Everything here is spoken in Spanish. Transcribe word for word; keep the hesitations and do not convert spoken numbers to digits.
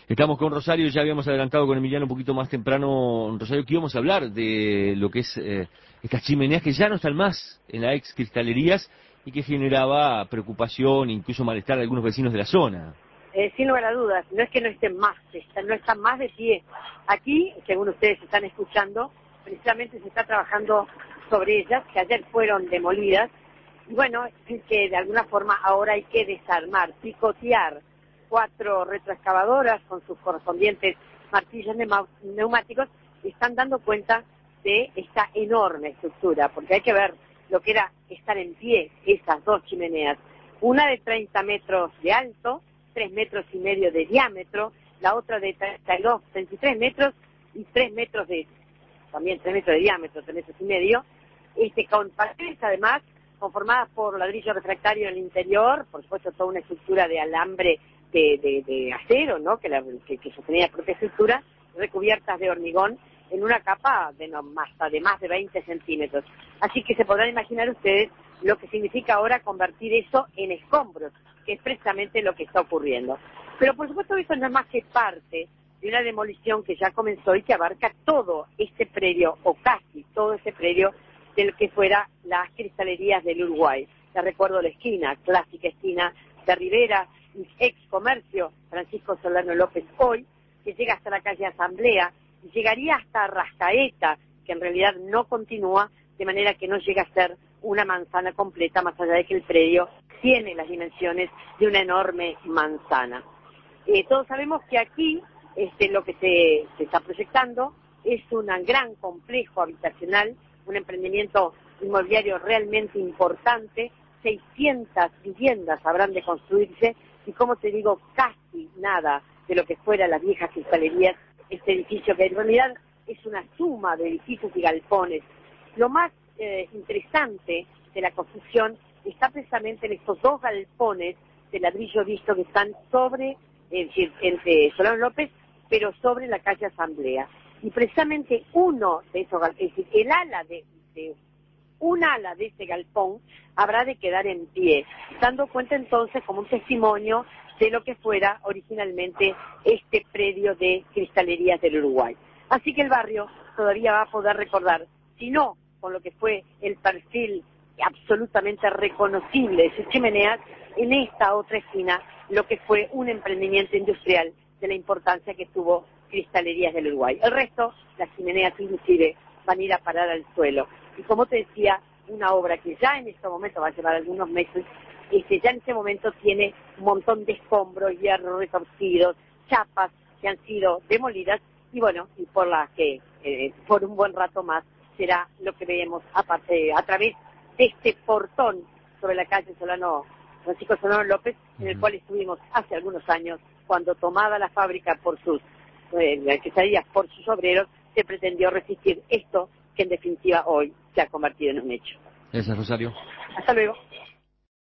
Estamos con Rosario, ya habíamos adelantado con Emiliano un poquito más temprano, Rosario, que íbamos a hablar de lo que es eh, estas chimeneas que ya no están más en las ex cristalerías y que generaba preocupación, incluso malestar de algunos vecinos de la zona. Eh, sin lugar a dudas, no es que no estén más, están, no están más de pie. Aquí, según ustedes están escuchando, precisamente se está trabajando sobre ellas, que ayer fueron demolidas, y bueno, es que de alguna forma ahora hay que desarmar, picotear cuatro retroexcavadoras con sus correspondientes martillos neumáticos, y están dando cuenta de esta enorme estructura, porque hay que ver lo que era estar en pie esas dos chimeneas, una de treinta metros de alto, tres metros y medio de diámetro, la otra de treinta y dos, treinta y tres metros y tres metros de, también tres metros de diámetro, tres metros y medio, este, con paredes además conformadas por ladrillo refractario en el interior, por supuesto toda una estructura de alambre de, de, de acero, ¿no? que, la, que, que sostenía la propia estructura, recubiertas de hormigón en una capa de, no, más, de más de veinte centímetros. Así que se podrán imaginar ustedes lo que significa ahora convertir eso en escombros, que es precisamente lo que está ocurriendo. Pero por supuesto eso no es más que parte de una demolición que ya comenzó y que abarca todo este predio, o casi todo ese predio, de lo que fuera las cristalerías del Uruguay. Les recuerdo la esquina, clásica esquina de Rivera, ex comercio Francisco Solano López hoy, que llega hasta la calle Asamblea, y llegaría hasta Rascaeta, que en realidad no continúa, de manera que no llega a ser una manzana completa, más allá de que el predio tiene las dimensiones de una enorme manzana. Eh, todos sabemos que aquí este, lo que se, se está proyectando es un gran complejo habitacional, un emprendimiento inmobiliario realmente importante, seiscientas viviendas habrán de construirse, y como te digo, casi nada de lo que fuera las viejas cristalerías, este edificio que en realidad es una suma de edificios y galpones. Lo más eh, interesante de la construcción está precisamente en estos dos galpones de ladrillo visto que están sobre, es decir, entre Solano López, pero sobre la calle Asamblea. Y precisamente uno de esos galpones, es decir, el ala de, de un ala de ese galpón habrá de quedar en pie, dando cuenta entonces como un testimonio de lo que fuera originalmente este predio de cristalerías del Uruguay. Así que el barrio todavía va a poder recordar, si no con lo que fue el perfil absolutamente reconocible de sus chimeneas, en esta otra esquina lo que fue un emprendimiento industrial de la importancia que tuvo Cristalerías del Uruguay. El resto, las chimeneas inclusive, van a ir a parar al suelo. Y como te decía, una obra que ya en este momento va a llevar algunos meses, este, ya en este momento tiene un montón de escombros, hierros retorcidos, chapas que han sido demolidas, y bueno, y por las que eh, por un buen rato más será lo que vemos aparte, a través de este portón sobre la calle Solano, Francisco Solano López, en el cual estuvimos hace algunos años, cuando tomada la fábrica por sus eh, quesadillas, por sus obreros, se pretendió resistir esto que en definitiva hoy se ha convertido en un hecho. Gracias, Rosario. Hasta luego.